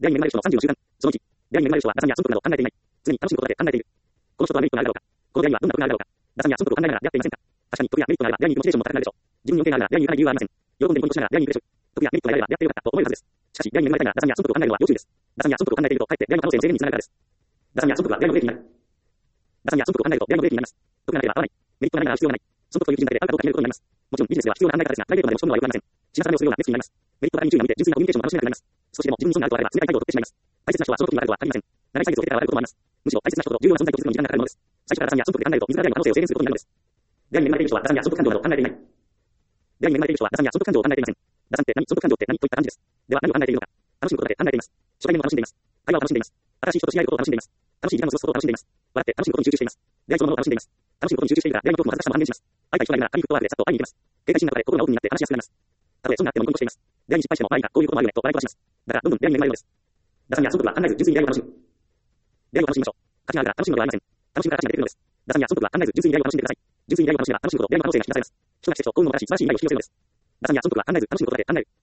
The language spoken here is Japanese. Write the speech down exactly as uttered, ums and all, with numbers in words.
出会いに恵まれる人のさんじゅうの習慣。そのいち、出会いに恵まれる人は打算や損得など考えていない。常に楽しむことだけ考えている。この人とはメリットがあるだろうか。この出会いにはどんな得があるだろうか。打算や損得を考えながら出会っていませんか。確かに得やメリットがあれば出会いに行くモチベーションも高くなるでしょう。自分に恩恵があるなら出会いに行かない理由はありません。喜んでいることしながら出会いに行くでしょう。得やメリットがあれば出会ってよかったと思えるはずです。しかし出会いに恵まれたいが打算や損得を考えるのは要注意です。打算や損得を考えているとかえって出会いの可能性の制限につながるからです。打算や損得は出会いのブレーキになる。打算や損得を考えると出会いのブレーキになります。得がなければ合わない。メリットがないなら必要がない。損得という基準だけで合うかどうか決めることになります。もちろんビジネスでは必要な考え方ですが、プライベートまで持ち込むのは良くありません。品定めをするような目つきになります。メリットばかりに注意が向いて純粋なコミュニケーションも楽しめなくなります。少しでも自分に損があるとあれば冷たい態度を取ってしまいます。大切な人はその時に笑うとは限りません。長い歳月をかけて笑うこともあります。むしろ大切な人と重要な存在と気づくのに時間がかかるものです。最初から打算や損得で考えると自ら出会いの可能性を制限することになるのです。出会いに恵まれている人は打算や損得感情などを考えていない。出会いに恵まれている人は打算や損得感情を考えていません。打算って何、損得感情って何といった感じです。では何を考えているのか。楽しむことだけ考えています。初対面を楽しんでいます。会話を楽しんでいます。新しい人と知り合えることを楽しんでいます。楽しい時間を過ごすことを楽しんでいます。笑って楽しむことに集中しています。出会いそのものを楽しんでいます。楽しむことに集中しているから出会いの恐怖も恥ずかしさも半減します。会いたい人がいるなら紙フットワークでさっと会いに行きます。警戒心の中で心がオープンになって話しやすくなります。たとえ損があってもニコニコしています。出会いに失敗してもまあいいかこういうこともあるよねと笑い飛ばします。だからどんどん出会いに恵まれるのです。打算や損得は考えず純粋に出会いを楽しむ。出会いを楽しみましょう。価値があるから楽しむのではありません。楽しむから価値が出てくるのです。打算や損得は考えず純粋に出会いを楽しんでください。純粋に出会いを楽しめば楽しむこと出会いの可能性が引き出されます。人が奇跡と幸運の形、素晴らしい未来を引き寄せるのです。打算や損得は考えず楽しむことだけ考える。